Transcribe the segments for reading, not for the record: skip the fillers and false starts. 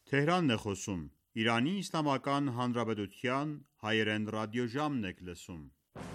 Թեհրանն է խոսում, Իրանի Իսլամական Հանրապետության հայերեն ռադիոժամն եք լսում: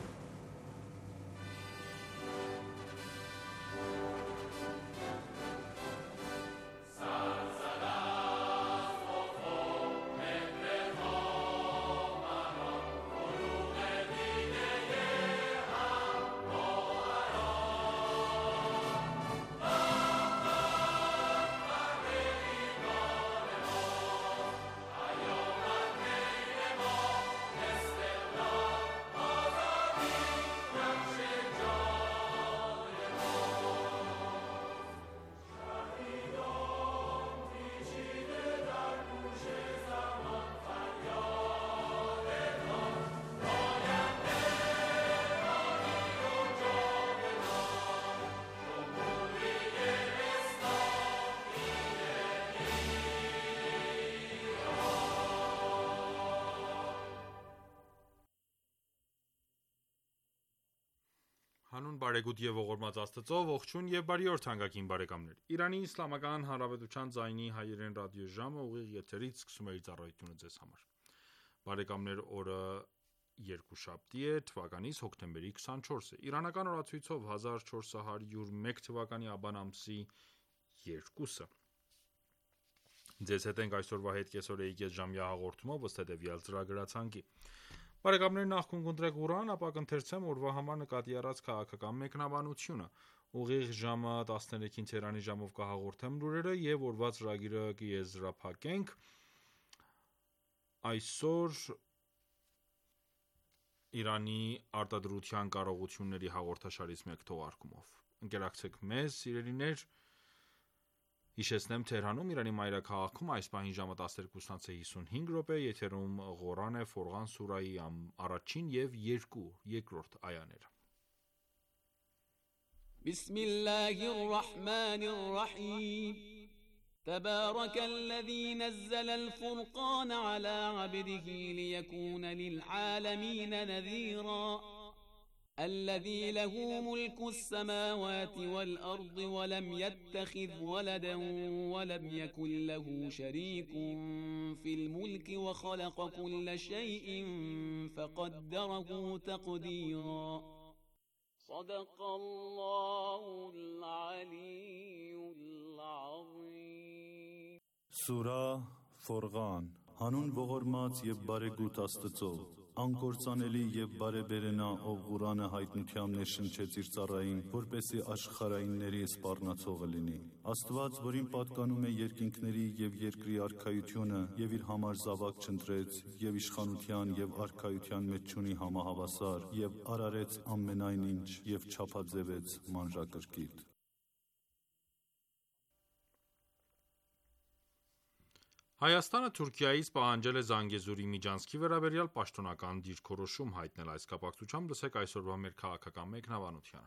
Հանուն բարեգութ և ողորմած Աստծո, ողջույն և բարի օր թանկագին բարեկամներ: Իրանի Իսլամական Հանրապետության ձայնի հայերեն ռադիոժամը ուղիղ եթերից սկսում է իր ծառայությունը ձեզ համար: Բարեկամներ օրը երկուշաբթի է, թվականիս հոկտեմբերի 24-ը: Իրանական օրացույցով 1401 թվականի աբան ամսի 2-ը: Ձեզ հետ ենք այսօրվա հետ կեսօրեի կեսժամյա հաղորդումով ըստ հետևյալ ծրագրացանկի: Նախ կընտրեք Ղուրան, ապա կընթերցեմ օրվա համար նկատի առած քաղաքական մեկնաբանությունը: Ուղիղ ժամը 13-ին Թեհրանի ժամով կհաղորդեմ լուրերը և օրվա ծրագիրը կեզրափակենք այսօր Իրանի արտադրության կարողությունների հաղորդաշարից մեկ թողարկումով: Ընկերակցեք մեզ սիրելիներ: Թեհրանում Իրանի մայրաքաղաքում այս պահին ժամը 12:55 եթերում Ղուրան է Ֆորղան սուրահի առաջին և երկրորդ այաները: تبارك الذي نزل الفرقان على عبده ليكون للعالمین نذیرا الذي له ملك السماوات والأرض ولم يتخذ ولدا ولم يكن له شريك في الملك وخلق كل شيء فقدره تقديرا صدق الله العلي العظيم Սուրահ Ֆորղան Հանուն ողորմած և բարեգութ Աստծո: Անկործանելի և բարեբերենա, ով Ղուրանը հայտնությամբ ներշնչեց իր ծառային, որպեսզի աշխարհայինների սպառնացողը լինի: Աստված, որին պատկանում է երկինքների և երկրի արքայությունը և իր համար զավակ չընտրեց և իշխանության և արքայության մեջ չունի համահավասար և արարեց ամենայն ինչ և չափաձևեց մանրակրկիտ: Հայաստանը Թուրքիայից պահանջել է Զանգեզուրի միջանցքի վերաբերյալ պաշտոնական դիրքորոշում հայտնել: Այս կապակցությամբ լսեք այսօրվա մեր քաղաքական մեկնաբանությունը: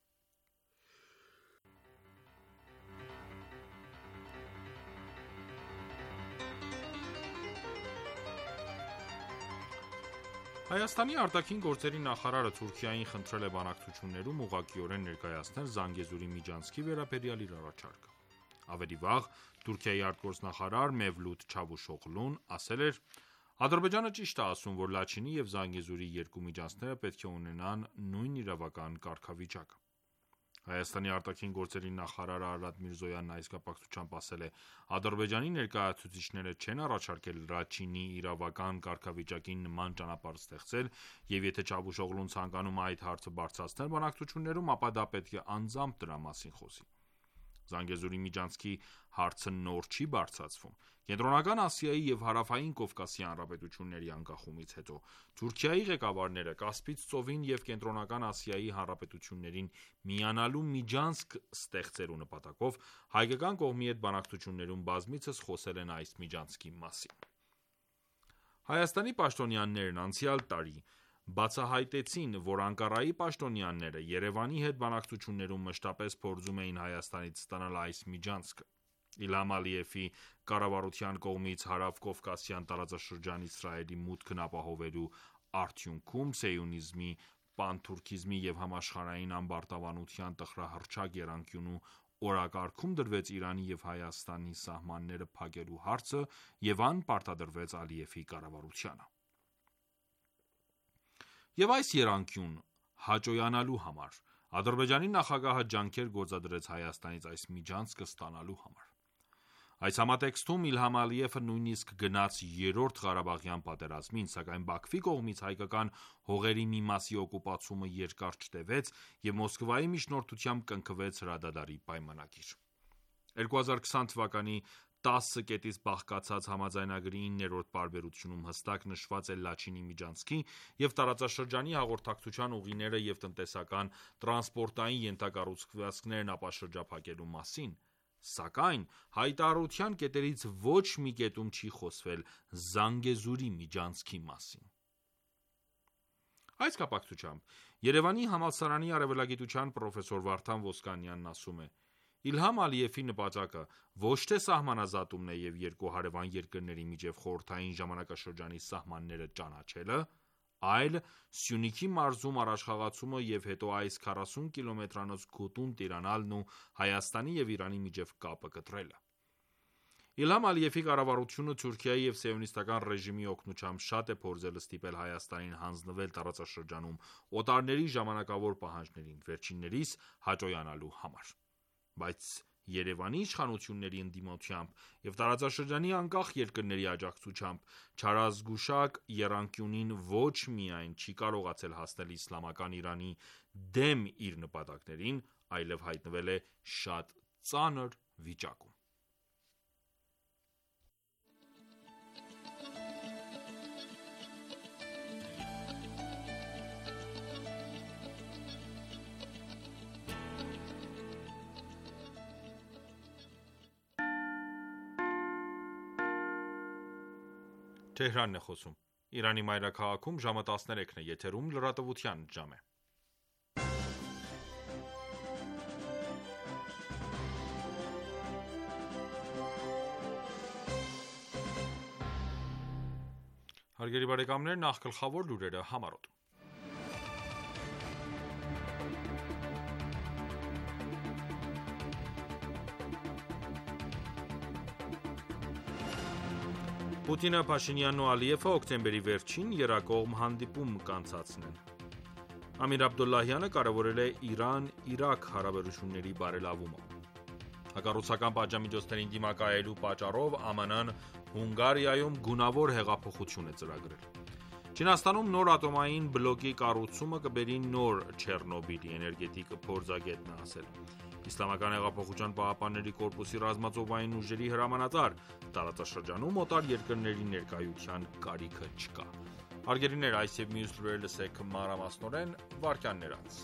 Հայաստանի արտաքին գործերի նախարարը Թուրքիային խնդրել է բանակցություններում ուղղակիորեն ներկայացնել Զանգեզուրի միջանցքի վերաբերյալ իր առաջարկը: Ավելի վաղ Թուրքիայի արտգործնախարար Մևլութ Չավուշօղլուն ասել էր. «Ադրբեջանը ճիշտ է ասում, որ Լաչինի և Զանգեզուրի երկու միջանցքները պետք է ունենան նույն իրավական կարգավիճակը»: Հայաստանի արտաքին գործերի նախարար Արարատ Միրզոյանն այս կապակցությամբ ասել է. «Ադրբեջանի ներկայացուցիչները չեն առաջարկել Լաչինի իրավական կարգավիճակին նման ճանապարհ ստեղծել և եթե Չավուշօղլուն ցանկանում է այդ հարցը բարձրացնել բանակցություններում, ապա դա պետք է անձամբ դրա մասին խոսի: Զանգեզուրի միջանցքի հարցը նոր չի բարձրացվում: Կենտրոնական Ասիայի և Հարավային Կովկասի հանրապետությունների անկախումից հետո Թուրքիայի ղեկավարները Կասպից ծովին և Կենտրոնական Ասիայի հանրապետություններին միանալու միջանցք ստեղծելու նպատակով հայկական կողմի հետ բանակցություններում բազմիցս խոսել են այս միջանցքի մասին: Հայաստանի պաշտոնյաներն անցյալ տարի բացահայտեցին, որ Անկարայի պաշտոնյաները Երևանի հետ բանակցություններում մշտապես փորձում էին Հայաստանից ստանալ այս միջանցքը: Իլհամ Ալիևի կառավարության կողմից Հարավկովկասյան տարածաշրջան Իսրայելի մուտքն ապահովելու արդյունքում սիոնիզմի, պանթուրքիզմի և համաշխարհային ամբարտավանության տխրահռչակ եռանկյունու օրակարգում դրվեց Իրանի և Հայաստանի սահմանները փակելու հարցը և անպարտադրվեց Ալիևի կառավարությանը։ Եվ այս եռանկյուն հաճոյանալու համար Ադրբեջանի նախագահը ջանքեր գործադրեց Հայաստանից այս միջանցքը ստանալու համար։ Այս համատեքստում Իլհամ Ալիևը նույնիսկ գնաց երրորդ Ղարաբաղյան պատերազմին, սակայն Բաքվի կողմից հայկական հողերի մի մասի օկուպացումը երկար չտևեց և Մոսկվայի միջնորդությամբ կնքվեց հրադադարի պայմանագիր։ 2020 թվականի 10 կետից բաղկացած համաձայնագրի 9-րդ պարբերությունում հստակ նշված է Լաչինի միջանցքի և տարածաշրջանի հաղորդակցության ուղիները և տնտեսական տրանսպորտային ենթակառուցվածքներն ապաշրջափակելու մասին, սակայն հայտարարության կետերից ոչ մի կետում չի խոսվել Զանգեզուրի միջանցքի մասին։ Այս կապակցությամբ Երևանի համալսարանի արևելագիտության պրոֆեսոր Վարդան Ոսկանյանն ասում է. Իլհամ Ալիևի նպատակը ոչ թե սահմանազատումն է և երկու հարևան երկրների միջև խորհրդային ժամանակաշրջանի սահմանները ճանաչելը, այլ Սյունիքի մարզում առաջխաղացումը և հետո այս 40 կիլոմետրանոց գոտուն տիրանալն ու Հայաստանի և Իրանի միջև կապը կտրելը։ Իլհամ Ալիևի կառավարությունը Թուրքիայի և սիոնիստական ռեժիմի օգնությամբ շատ է փորձել ստիպել Հայաստանին հանձնվել տարածաշրջանում օտարների ժամանակավոր պահանջներին, վերջիններիս հաճոյանալու համար։ Բայց Երևանի իշխանությունների ընդդիմությամբ և տարածաշրջանի անկախ երկրների աջակցությամբ չարազգուշակ եռանկյունին ոչ միայն չի կարողացել հասնել իսլամական Իրանի դեմ իր նպատակներին, այլև հայտնվել է շատ ծանր վիճակում։ Թեհրանն է խոսում։ Իրանի մայրաքաղաքում ժամը 13-ն է, եթերում լրատվության ժամ է։ Հարգելի բարեկամներ, նախ գլխավոր լուրերը համառոտ։ Պուտինը, Փաշինյանն ու Ալիևը հոկտեմբերի վերջին եռակողմ հանդիպում կանցացնեն։ Ամիր Աբդոլլահյանը կարևորել է Իրան-Իրաք հարաբերությունների բարելավումը։ Հակառուցական պատժամիջոցներին դիմակայելու պատճառով ԱՄՆ-ն Հունգարիայում գունավոր հեղափոխություն է ծրագրել։ Չինաստանում նոր ատոմային բլոկի կառուցումը կբերի նոր Չեռնոբիլի, էներգետիկ փորձագետն է ասել։ Իսլամական հեղափոխության պահապանների կորպուսի ռազմածովային ուժերի հրամանատար, տարածաշրջանում օտար երկրների ներկայության կարիքը չկա։ Հարգելիներ, այս և մյուս լուրերը լսեք մանրամասնորեն վայրկյաններ անց։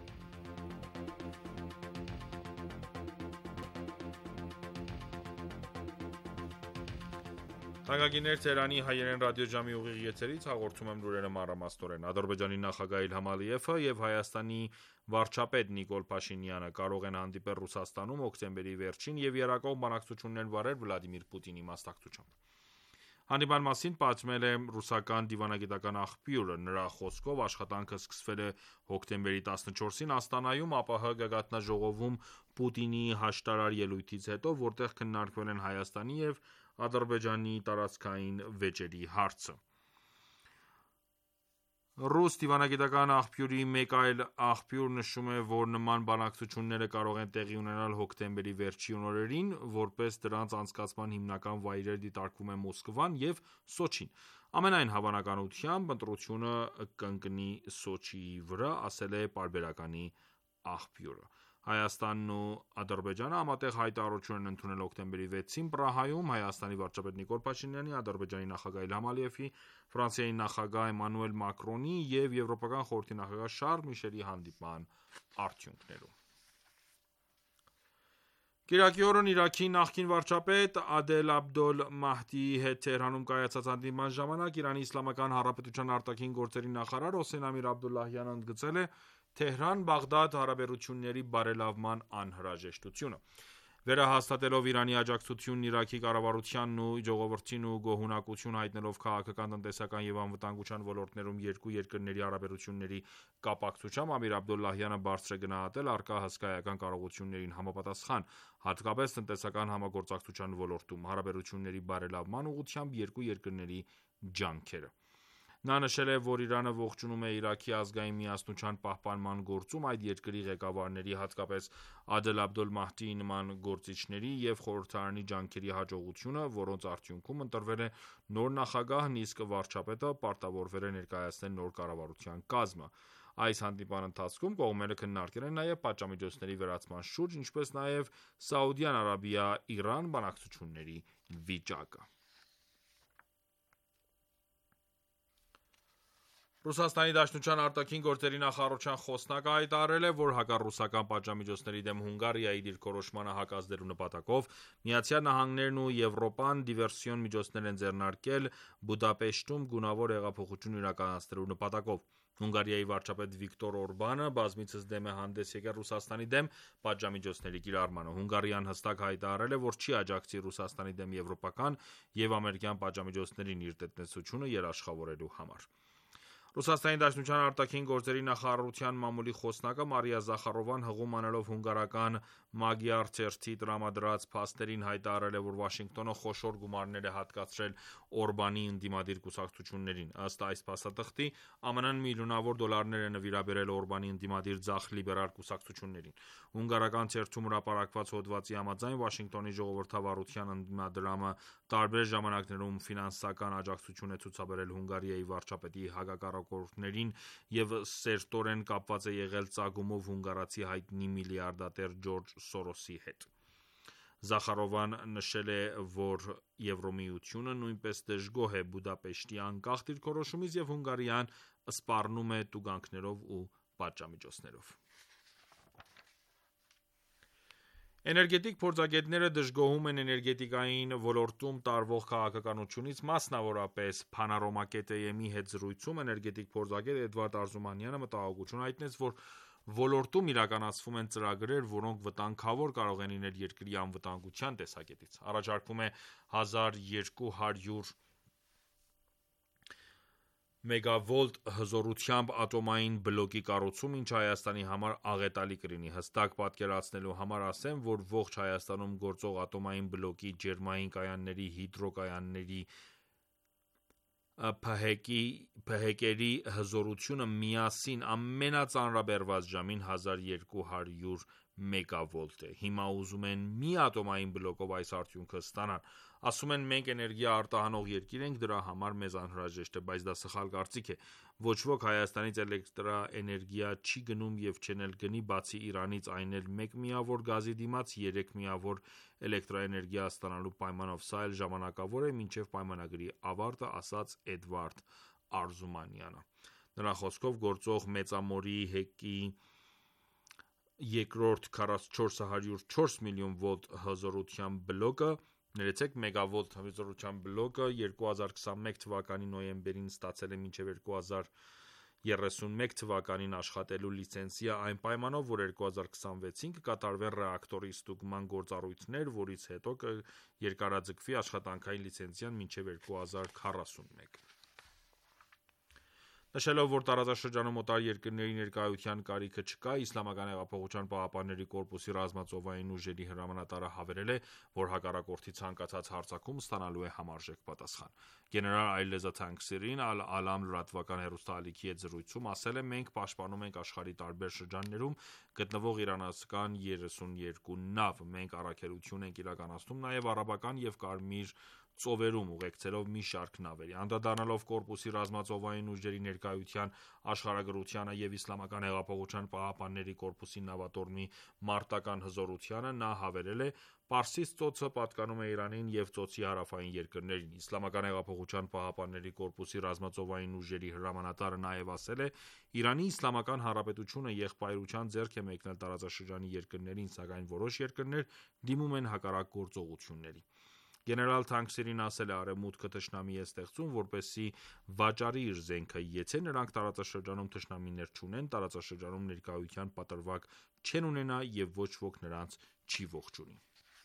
Թանկագիններ, Թեհրանի հայերեն ռադիոժամի ուղիղ եթերից հաղորդում եմ լուրերը մանրամասնորեն։ Ադրբեջանի նախագահ Իլհամ Ալիևը և Հայաստանի վարչապետ Նիկոլ Փաշինյանը կարող են հանդիպել Ռուսաստանում հոկտեմբերի վերջին և եռակողմ բանակցություններ վարել Վլադիմիր Պուտինի մասնակցությամբ։ Հանդիպման մասին պատմել է ռուսական դիվանագիտական աղբյուրը։ Նրա խոսքով աշխատանքը սկսվել է հոկտեմբերի 14-ին Աստանայում ԱՊՀ գագաթնաժողովում Պուտինի հաշտարար ելույթից հետո, որտեղ քննարկվել են Հայաստանի և Ադրբեջանի տարածքային վեճերի հարցը։ Ռուս դիվանագիտական աղբյուրի մեկ այլ աղբյուր նշում է, որ նման բանակցությունները կարող են տեղի ունենալ հոկտեմբերի վերջին օրերին, որպես դրանց անցկացման հիմնական վայրեր դիտարկվում է Մոսկվան և Սոչին։ Ամենայն հավանականությամբ ընտրությունը կընկնի Սոչիի վրա, ասել է պարբերականի աղբյուրը։ Հայաստանն ու Ադրբեջանը համատեղ հայտարարություն են ընդունել հոկտեմբերի 6-ին Պրահայում Հայաստանի վարչապետ Նիկոլ Փաշինյանի, Ադրբեջանի նախագահ Իլհամ Ալիևի, Ֆրանսիայի նախագահ Էմանուել Մակրոնի և Եվրոպական խորհրդի նախագահ Շարլ Միշելի հանդիպման արդյունքներում։ Կիրակի օրն Իրաքի նախկին վարչապետ Ադել Աբդոլ Մահդիի հետ Թեհրանում կայացած հանդիպման ժամանակ Իրանի Իսլամական Հանրապետության արտաքին գործերի նախարար Հոսեյն Ամիր Աբդոլլահյանը ընդգծել է Թեհրան-Բաղդադ հարաբերությունների բարելավման անհրաժեշտությունը։ Վերահաստատելով Իրանի աջակցությունն Իրաքի կառավարությանն ու ժողովրդին ու գոհունակություն հայտնելով քաղաքական, տնտեսական և անվտանգության ոլորտներում երկու երկրների հարաբերությունների կապակցությամբ, Ամիր Աբդոլլահյանը բարձր է գնահատել առկա հսկայական կարողություններին համապատասխան, հատկապես տնտեսական համագործակցության ոլորտում, հարաբերությունների բարելավման ուղղությամբ երկու երկրների ջանքերը։ Նա նշել է, որ Իրանը ողջունում է Իրաքի ազգային միասնության պահպանման գործում այդ երկրի ղեկավարների, հատկապես Ադել Աբդոլ Մահդիի նման գործիչների և խորհրդարանի ջանքերի հաջողությունը, որոնց արդյունքում ընտրվել է նոր նախագահն, իսկ վարչապետը պարտավորվել է ներկայացնել նոր կառավարության կազմը։ Այս հանդիպման ընթացքում կողմերը քննարկել են նաև պատժամիջոցների վերացման շուրջ, ինչպես նաև Սաուդյան Արաբիա-Իրան բանակցությունների վիճակը։ Ռուսաստանի Դաշնության արտաքին գործերի նախարարության խոսնակը հայտարարել է, որ հակառուսական պատժամիջոցների դեմ Հունգարիայի դիրքորոշմանը հակազդելու նպատակով ԱՄՆ-ն ու Եվրոպան դիվերսիոն միջոցներ են ձեռնարկել Բուդապեշտում գունավոր հեղափոխություն իրականացնելու նպատակով։ Հունգարիայի վարչապետ Վիկտոր Օրբանը բազմիցս դեմ է հանդես եկել Ռուսաստանի դեմ պատժամիջոցների կիրառմանը։ Հունգարիան հստակ հայտարարել է, որ չի աջակցի Ռուսաստանի դեմ եվրոպական և ամերիկյան պատժամիջոցներին իր տնտեսությունը երաշխավորելու համար։ Ռուսաստանի Դաշնության արտաքին գործերի նախարարության մամուլի խոսնակը Մարիա Զախարովան հղում անելով հունգարական Magyar թերթի տրամադրած փաստերին հայտարարել է, որ Վաշինգտոնը խոշոր գումարներ է հատկացրել Օրբանի ընդդիմադիր կուսակցություններին։ Ըստ այս փաստաթղթի, ԱՄՆ-ն միլիոնավոր դոլարներ է նվիրաբերել Օրբանի ընդդիմադիր ձախ լիբերալ կուսակցություններին։ Հունգարական թերթում հրապարակված հոդվածի համաձայն Վաշինգտոնի ժողովրդավարության ընդդիմադրամը տարբեր ժամանակներում ֆինանսական աջակցություն է ցուցաբերել Հունգարիայի վարչապետի հակակառակորդներին և սերտորեն կապված է եղել ծագումով հունգարացի հայտնի միլիարդատեր Ջորջ Սորոսի հետ։ Զախարովան նշել է, որ Եվրոմիությունը նույնպես դժգոհ է Բուդապեշտի անկախ դիրքորոշումից և Հունգարիան սպառնում է տուգանքներով ու պատժամիջոցներով։ Էներգետիկ փորձագետները դժգոհում են էներգետիկային ոլորտում տարվող քաղաքականությունից, մասնավորապես Փանարոմա.am-ի հետ զրույցում էներգետիկ փորձագետ Էդվարդ Արզումանյանը մտահոգություն հայտնեց, որ ոլորտում իրականացվում են ծրագրեր, որոնք վտանգավոր կարող են լինել երկրի անվտանգության տեսակետից։ Առաջարկվում է 1200 մեգավոլտ հզորությամբ ատոմային բլոկի կառուցում, ինչը Հայաստանի համար աղետալի կլինի։ Հստակ պատկերացնելու համար ասեմ, որ ողջ Հայաստանում գործող ատոմային բլոկի ջերմային կայանների, հիդրոկայանների, ՓՀԿ-երի հզորությունը միասին ամենածանրաբեռված ժամին 1200 մեգավոլտ է։ Հիմա ուզում են մի ատոմային բլոկով այս արդյունքը ստանան։ Ասում են մենք էներգիա արտահանող երկիր ենք, դրա համար մեզ անհրաժեշտ է, բայց դա սխալ կարծիք է։ Ոչ ոք Հայաստանից էլեկտրաէներգիա չի գնում և չեն էլ գնի, բացի Իրանից, այն էլ 1 միավոր գազի դիմաց 3 միավոր էլեկտրաէներգիա ստանալու պայմանով։ Սա էլ ժամանակավոր է, մինչև պայմանագրի ավարտը, ասաց Էդվարդ Արզումանյանը։ Նրա խոսքով գործող Մեծամորի ՀԵԿ-ի երկրորդ 4404 միլիոն վոլտ հզորությամբ բլոկը, մեգավոլտ հզորությամբ բլոկը 2021 թվականի նոյեմբերին ստացել է մինչև 2031 թվականին աշխատելու լիցենզիա այն պայմանով, որ 2026-ին կկատարվեն ռեակտորի ստուգման գործառույթներ, որից հետո կերկարաձգվի աշխատանքային լիցենզիան մինչև 2041։ Նշելով, որ տարածաշրջանում օտար երկրների ներկայության կարիքը չկա, Իսլամական հեղափոխության պահապանների կորպուսի ռազմածովային ուժերի հրամանատարը հավելել է, որ հակառակորդի ցանկացած հարձակում ստանալու է համարժեք պատասխան։ Գեներալ Այլեզա Թանկսիրին Ալ-Ալամ լրատվական հեռուստաալիքի հետ զրույցում ասել է. «Մենք պաշտպանում ենք աշխարհի տարբեր շրջաններում գտնվող իրանական 32 նավ։ Մենք առաքելություն ենք իրականացնում նաև Արաբական և Կարմիր ծովերում, ուղեկցելով մի շարք նավերի»։ Անդրադառնալով կորպուսի ռազմածովային ուժերի ներկայության աշխարհագրությանը և Իսլամական հեղափոխության պահապանների կորպուսի նավատորմի մարտական հզորությանը, նա հավելել է. «Պարսից ծոցը պատկանում է Իրանին և ծոցի հարավային երկրներին»։ Իսլամական հեղափոխության պահապանների կորպուսի ռազմածովային ուժերի հրամանատարը նաև ասել է. «Իրանի Իսլամական Հանրապետությունը եղբայրության ձեռք է մեկնել տարածաշրջանի երկրներին, սակայն որոշ երկրներ դիմում են հակառակ գործողությունների»։ Գեներալ Թանկսիրին ասել է. «Արևմուտքը թշնամի է ստեղծում, որպեսզի վաճառի իր զենքը։ Եթե նրանք տարածաշրջանում թշնամիներ չունեն, տարածաշրջանում ներկայության պատրվակ չեն ունենա և ոչ ոք նրանց չի ողջունի»։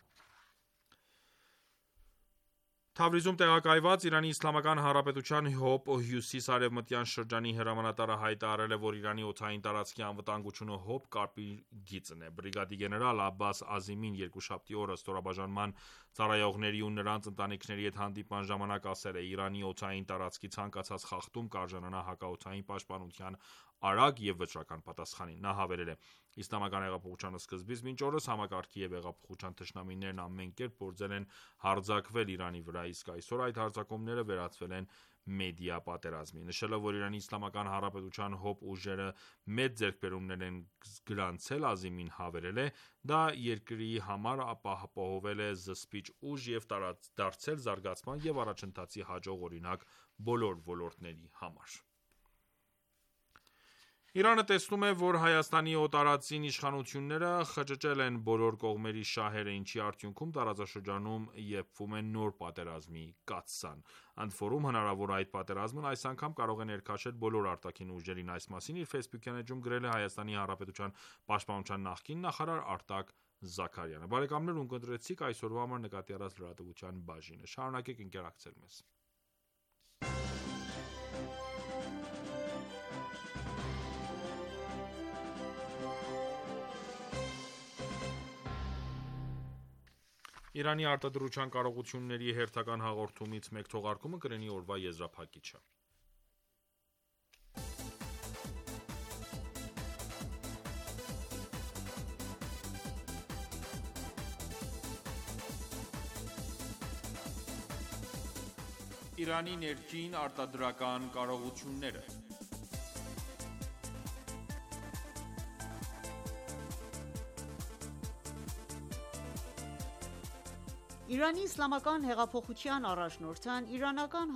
Թավրիզում տեղակայված Իրանի Իսլամական Հանրապետության ՀՕՊ հյուսիս-արևմտյան շրջանի հրամանատարը հայտարարել է, որ Իրանի օդային տարածքի անվտանգությունը ՀՕՊ կարգի գիծն է։ Բրիգադի գեներալ Աբբաս Ազիմին երկուշաբթի օրը ստորաբաժանման ծառայողների ու նրանց ընտանիքների հետ հանդիպման ժամանակ ասել է. «Իրանի օդային տարածքի ցանկացած խախտում կարժանանա հակաօդային պաշտպանության արագ և վճռական պատասխանի»։ Նա հավելել է. «Իսլամական հեղափոխության սկզբից մինչ օրս համակարգի և հեղափոխության թշնամիներն ամեն կերպ փորձել են հարձակվել Իրանի վրա, իսկ այսօր այդ հարձակումները վերածվել են մեդիա պատերազմի»։ Նշելով, որ Իրանի Իսլամական Հանրապետության ՀՕՊ ուժերը մեծ ձեռքբերումներ են գրանցել, Ազիմին հավելել է. «Դա երկրի համար ապահովել է զսպիչ ուժ և դարձել զարգացման և առաջընթացի հաջող օրինակ բոլոր ոլորտների համար»։ Իրանը տեսնում է, որ Հայաստանի օտարածին իշխանությունները խճճել են բոլոր կողմերի շահերը, ինչի արդյունքում տարածաշրջանում եփվում է նոր պատերազմի կաթսան։ Ընդ որում, հնարավոր այդ պատերազմն այս անգամ կարող է ներքաշել բոլոր արտաքին ուժերին։ Այս մասին իր ֆեյսբուքյան էջում գրել է Հայաստանի Հանրապետության պաշտպանության նախկին նախարար Արտակ Զաքարյանը։ Բարեկամներ, ունկնդրեցիք այսօրվա համար նկատի առած լրատվության բաժինը։ Շարունակեք ընկերակցել մեզ։ Իրանի արտադրության կարողությունների հերթական հաղորդումից մեկ թողարկումը կլինի օրվա եզրափակիչը։ Իրանի ներքին արտադրական կարողությունները։ Իրանի իսլամական հեղափոխության առաջնորդն իրանական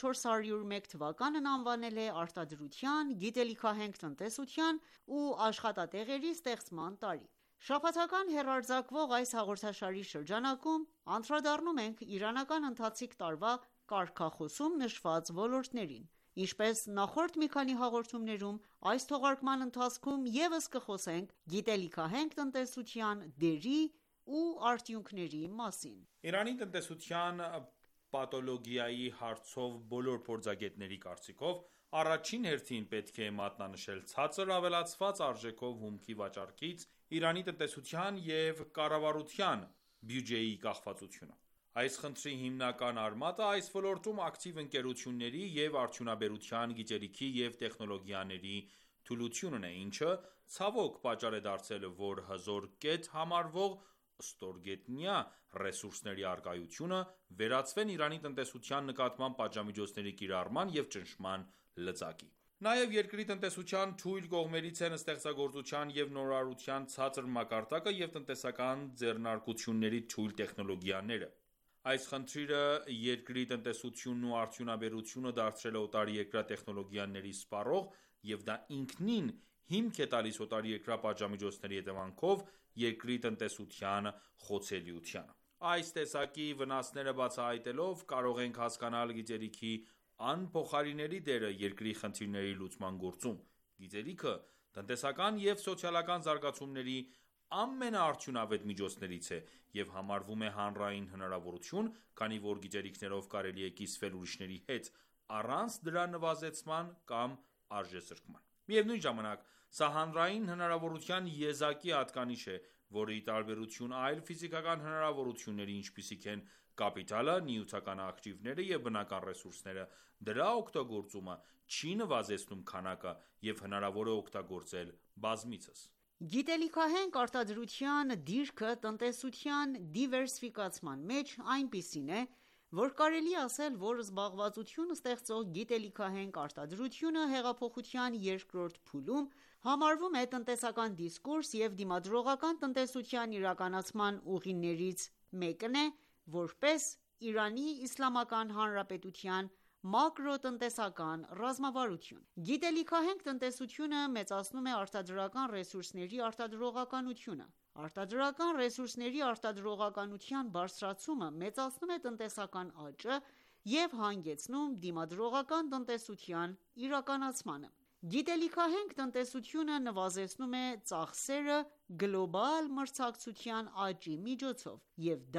1401 թվականն անվանել է արտադրության, գիտելիքահենք տնտեսության ու աշխատատեղերի ստեղծման տարի։ Շաբաթական հեռարձակվող այս հաղորդաշարի շրջանակում անդրադառնում ենք իրանական ընթացիկ տարվա կարգախոսում նշված ոլորտներին։ Ինչպես նախորդ մի քանի հաղորդումներում, այս թողարկման ընթացքում ևս կխոսենք գիտելիքահենք տնտեսության դերի ու արդյունքների մասին։ Իրանի տնտեսության պաթոլոգիայի հարցով բոլոր փորձագետների կարծիքով առաջին հերթին պետք է մատնանշել ցածր ավելացված արժեքով հումքի վաճառքից Իրանի տնտեսության և կառավարության բյուջեի կախվածությունը։ Այս խնդրի հիմնական արմատը այս ոլորտում ակտիվ ընկերությունների և արդյունաբերության, գիտելիքի և տեխնոլոգիաների թուլությունն է, ինչը ցավոք պատճառ է դարձել, որ հզոր կետ համարվող ստորգետնյա ռեսուրսների առկայությունը վերածվեն Իրանի տնտեսության նկատմամբ պատժամիջոցների կիրառման և ճնշման լծակի։ Նաև երկրի տնտեսության թույլ կողմերից են ստեղծագործության և նորարարության ցածր մակարդակը և տնտեսական ձեռնարկությունների թույլ տեխնոլոգիաները։ Այս խնդիրը երկրի տնտեսությունն ու արդյունաբերությունը դարձրել է օտարերկրյա տեխնոլոգիաների սպառող և դա ինքնին հիմք է տալիս օտարերկրյա պատժամիջոցների հետևանքով երկրի տնտեսության խոցելիությանը։ Այս տեսակի վնասները բացահայտելով կարող ենք հասկանալ գիտելիքի անփոխարինելի դերը երկրի խնդիրների լուծման գործում։ Գիտելիքը տնտեսական և սոցիալական զարգացումների ամենաարդյունավետ միջոցներից է և համարվում է հանրային հնարավորություն, քանի որ գիտելիքներով կարելի է կիսվել ուրիշների հետ առանց դրա նվազեցման կամ արժեզրկման։ Միևնույն ժամանակ, սա հանրային հնարավորության եզակի հատկանիշ է, որը ի տարբերություն այլ ֆիզիկական հնարավորությունների, ինչպիսիք են կապիտալը, նյութական ակտիվները և բնական ռեսուրսները, դրա օգտագործումը չի նվազեցնում քանակը և հնարավոր է օգտագործել բազմիցս։ Գիտելիքահենք արտադրության դիրքը տնտեսության դիվերսիֆիկացման մեջ այնպիսին է, որ կարելի է ասել, որ զբաղվածություն ստեղծող գիտելիքահենք արտադրությունը հեղափոխության երկրորդ փուլում համարվում է տնտեսական դիսկուրս և դիմադրողական տնտեսության իրականացման ուղիներից մեկն է, որպես Իրանի Իսլամական Հանրապետության մակրոտնտեսական ռազմավարություն։ Գիտելիքահենք տնտեսությունը մեծացնում է արտադրական ռեսուրսների արտադրողականությունը։ Արտադրական ռեսուրսների արտադրողականության բարձրացումը մեծացնում է տնտեսական աճը և հանգեցնում դիմադրողական տնտեսության իրականացմանը։ Գիտելիքահենք տնտեսությունը նվազեցնում է ծախսերը գլոբալ մրցակցության աճի միջոցով, և դա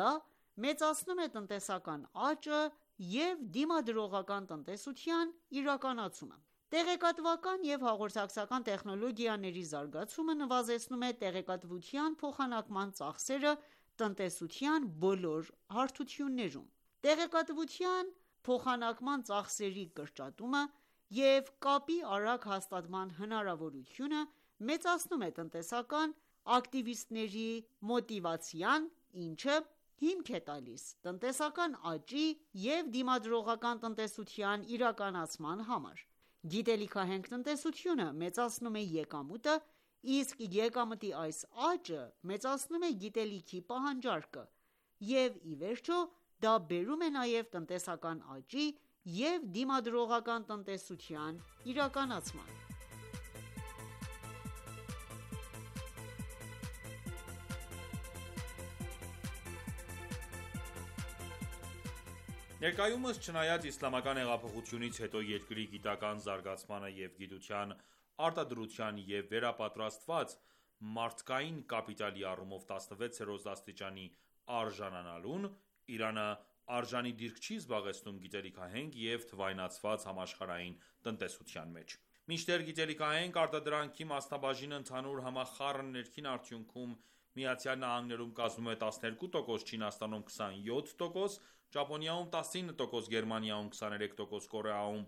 մեծացնում է տնտեսական աճը և դիմադրողական տնտեսության իրականացումը։ Տեղեկատվական և հաղորդակցական տեխնոլոգիաների զարգացումը նվազեցնում է տեղեկատվության փոխանակման ծախսերը տնտեսության բոլոր հարթություններում։ Տեղեկատվության փոխանակման ծախսերի կրճատումը և կապի արագ հաստատման հնարավորությունը մեծացնում է տնտեսական ակտիվիստների մոտիվացիան, ինչը հիմք է տալիս տնտեսական աճի և դիմադրողական տնտեսության իրականացման համար։ Գիտելիքահենք տնտեսությունը մեծացնում է եկամուտը, իսկ եկամտի այս աճը մեծացնում է գիտելիքի պահանջարկը և ի վերջո դա բերում է նաև տնտեսական աճի և դիմադրողական տնտեսության իրականացման։ Ներկայումս, չնայած իսլամական հեղափոխությունից հետո երկրի գիտական զարգացմանը և գիտության արտադրության և վերապատրաստված մարդկային կապիտալի առումով 16-րդ աստիճանի արժանանալուն, Իրանը արժանի դիրք չի զբաղեցնում գիտելիքահենք և թվայնացված համաշխարհային տնտեսության մեջ։ Մինչդեռ գիտելիքահենք արտադրանքի մասնաբաժինը ընդհանուր համախառն ներքին արդյունքում ԱՄՆ-ում կազմում է 12%, Չինաստանում 27%, Ճապոնիայում 19%, Գերմանիայում 23%, Կորեայում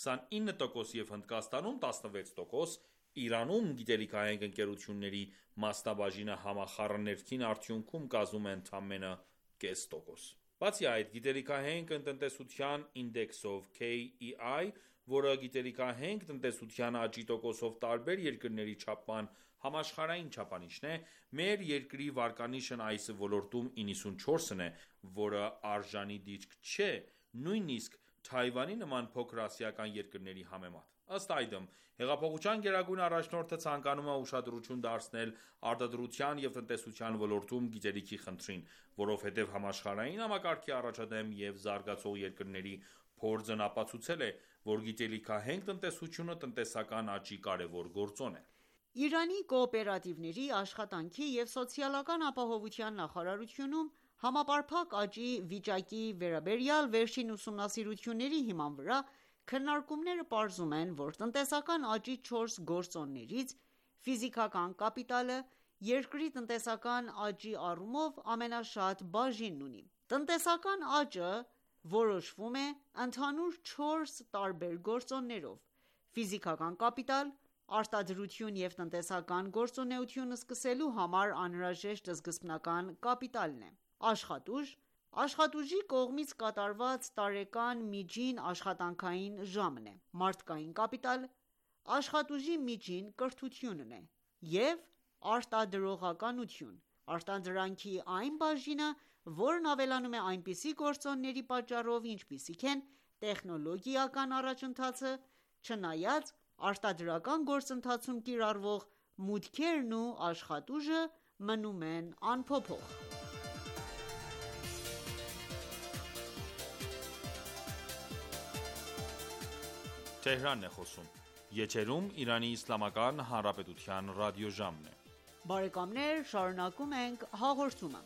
29% և Հնդկաստանում 16%, Իրանում գիտելիքահենք ընկերությունների մասնաբաժինը համախառն ներքին արդյունքում կազմում է ընդամենը կես%։ Բացի այդ, գիտելիքահենք տնտեսության ինդեքսով (KEI), որը գիտելիքահենք տնտեսության աճի տոկոսով տարբեր երկրների չափման համաշխարհային չափանիշն է, մեր երկրի վարկանիշն այս ոլորտում 94-ն է, որը արժանի դիրք չէ նույնիսկ Թայվանի նման փոքր ասիական երկրների համեմատ։ Ըստ այդմ, հեղափոխության գերագույն առաջնորդը ցանկանում է ուշադրություն դարձնել արտադրության և տնտեսության ոլորտում գիտելիքի խնդրին, որովհետև համաշխարհային համակարգի առաջադեմ և զարգացող երկրների փորձն ապացուցել է, որ գիտելիքահենք տնտեսությունը տնտեսական աճի կարևոր գործոն է։ Իրանի կոոպերատիվների, աշխատանքի և սոցիալական ապահովության նախարարությունում համապարփակ աճի վիճակի վերաբերյալ վերջին ուսումնասիրությունների հիման վրա քննարկումները պարզում են, որ տնտեսական աճի 4 գործոններից ֆիզիկական կապիտալը երկրի տնտեսական աճի առումով ամենաշատ բաժինն ունի։ Տնտեսական աճը որոշվում է ընդհանուր 4 տարբեր գործոններով՝ ֆիզիկական կապիտալ, արտադրություն և տնտեսական գործունեություն սկսելու համար անհրաժեշտ սկզբնական կապիտալն է, աշխատուժ, աշխատուժի կողմից կատարված տարեկան միջին աշխատանքային ժամն է, մարդկային կապիտալ, աշխատուժի միջին կրթությունն է և արտադրողականություն, արտադրանքի այն բաժինը, որն ավելանում է այնպիսի գործոնների պատճառով, ինչպիսիք են տեխնոլոգիական առաջընթացը, չնայած արտադրական գործընթացում կիրառվող մուտքերն ու աշխատուժը մնում են անփոփոխ։ Շարունակում ենք հաղորդումը։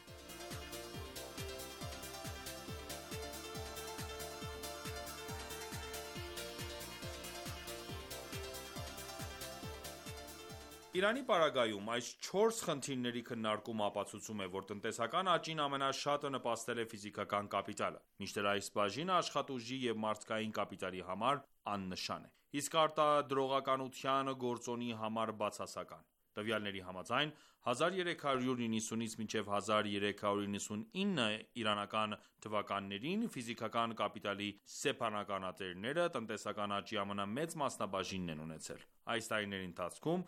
Իրանի պարագայում այս 4 խնդիրների քննարկումը ապացուցում է, որ տնտեսական աճին ամենաշատը նպաստել է ֆիզիկական կապիտալը, մինչդեռ այս բաժինը աշխատուժի և մարդկային կապիտալի համար աննշան է, իսկ արտադրողականության գործոնի համար բացասական։ Տվյալների համաձայն, 1390-ից մինչև 1399 իրանական թվականներին ֆիզիկական կապիտալի սեփականատերերը տնտեսական աճի ամենամեծ մասնաբաժինն են ունեցել։ Այս տարիների ընթացքում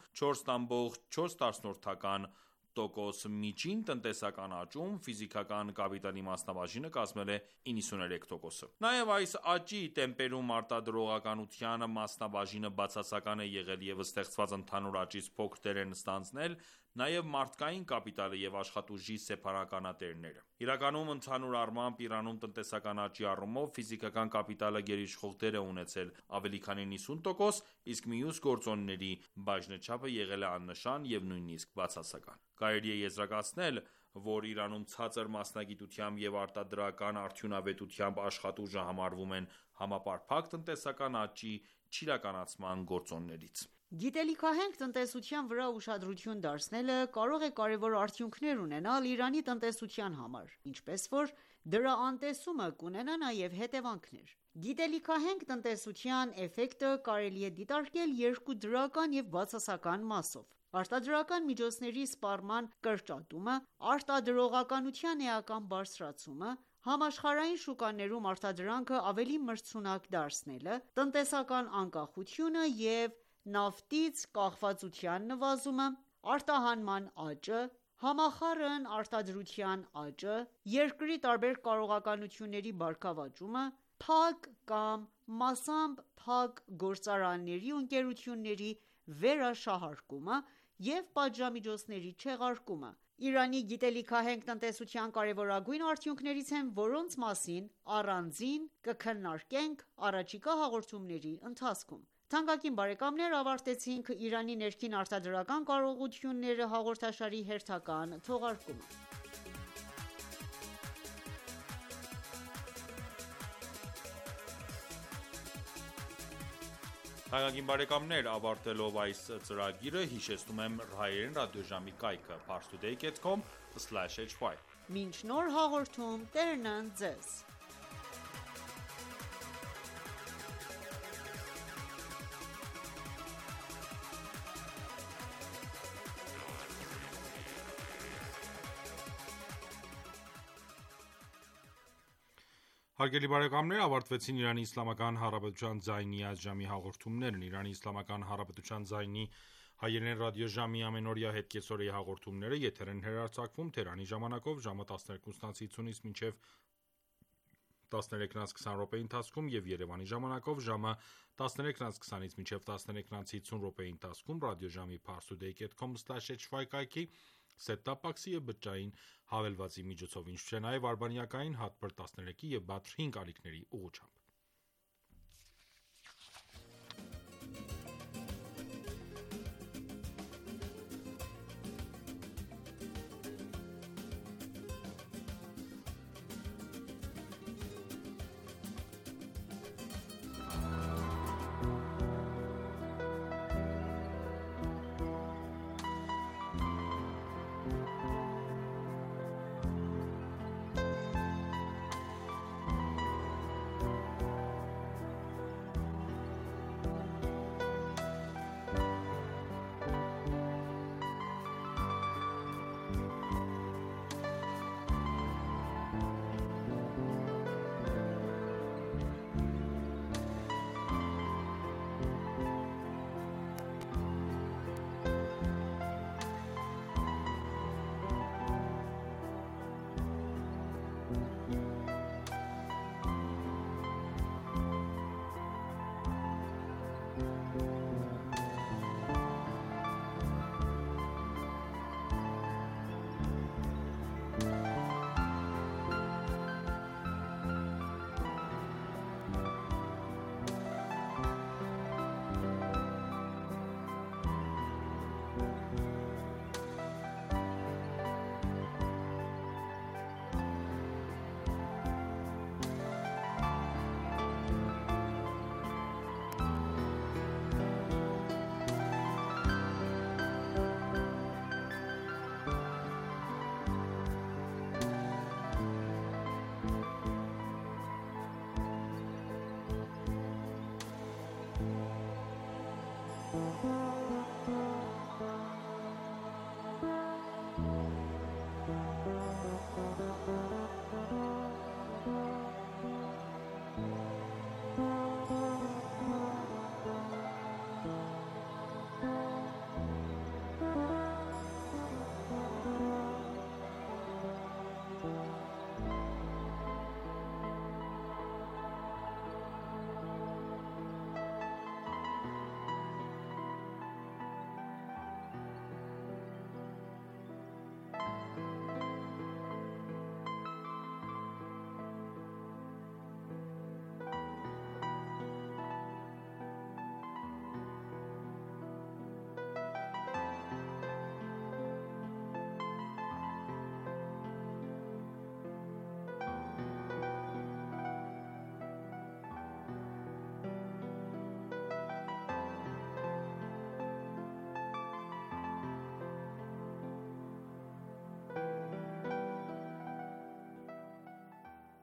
4,4% միջին տնտեսական աճում ֆիզիկական կապիտալի մասնաբաժինը կազմել է 93%-ը։ Նաև այս աճի տեմպերում արտադրողականության մասնաբաժինը բացասական է եղել և ստեղծված ընդհանուր աճից փոքր դեր են ստանձնել նաև մարդկային կապիտալը և աշխատուժի սեփականատերերը։ Իրականում, ընդհանուր առմամբ, Իրանում տնտեսական աճի առումով ֆիզիկական կապիտալը գերիշխող դեր է ունեցել ավելի քան 90%, իսկ մյուս գործոնների բաժնեչափը եղել է աննշան և նույնիսկ բացասական։ Կարելի է եզրակացնել, որ Իրանում ցածր մասնագիտությամբ և արտադրական արդյունավետությամբ աշխատուժը համարվում են համապարփակ տնտեսական աճի չիրականացման գործոններից։ Գիտելիքահենք տնտեսության վրա ուշադրություն դարձնելը կարող է կարևոր արդյունքներ ունենալ Իրանի տնտեսության համար, ինչպես որ դրա անտեսումը կունենա նաև հետևանքներ։ Գիտելիքահենք տնտեսության էֆեկտը կարելի է դիտարկել երկու դրական և բացասական մասով։ Արտադրական միջոցների սպառման կրճատումը, արտադրողականության էական բարձրացումը, համաշխարհային շուկաներում արտադրանքը ավելի մրցունակ դարձնելը, տնտեսական անկախությունը և նավթից կախվածության նվազումը, արտահանման աճը, համախառն արտադրության աճը, երկրի տարբեր կարողականությունների բարգավաճումը, փակ կամ մասամբ փակ գործարանների ու ընկերությունների վերաշահարկումը և պատժամիջոցների չեղարկումը Իրանի գիտելիքահենք տնտեսության կարևորագույն արդյունքներից են, որոնց մասին առանձին կքննարկենք առաջիկա հաղորդումների ընթացքում։ Թանկագին բարեկամներ, ավարտեցինք «Իրանի ներքին արտադրական կարողությունները» հաղորդաշարի հերթական թողարկումը։ Թանկագին բարեկամներ, ավարտելով այս ծրագիրը, հիշեցնում եմ հայերեն ռադիոժամի կայքը՝ parstoday.com/hy։ Մինչ նոր հաղորդում, Տերն ընդ ձեզ։ Հարգելի բարեկամներ, ավարտվեցին Իրանի Իսլամական Հանրապետության ձայնի այժմի հաղորդումներն։ Իրանի Իսլամական Հանրապետության ձայնի հայերեն ռադիոժամի ամենօրյա հետկեսօրյա հաղորդումները եթեր են հեռարձակվում Թեհրանի ժամանակով ժամը 12:50-ից մինչև 13:20 ընթացքում և Երևանի ժամանակով ժամը 13:20-ից մինչև 13:50 ընթացքում ռադիոժամի parstoday.com/hy կայքի set-top box-ի և բջջային հավելվածի միջոցով, ինչպես նաև արբանյակային հատբր 13-ի և բաթր 5 ալիքների ուղղությամբ։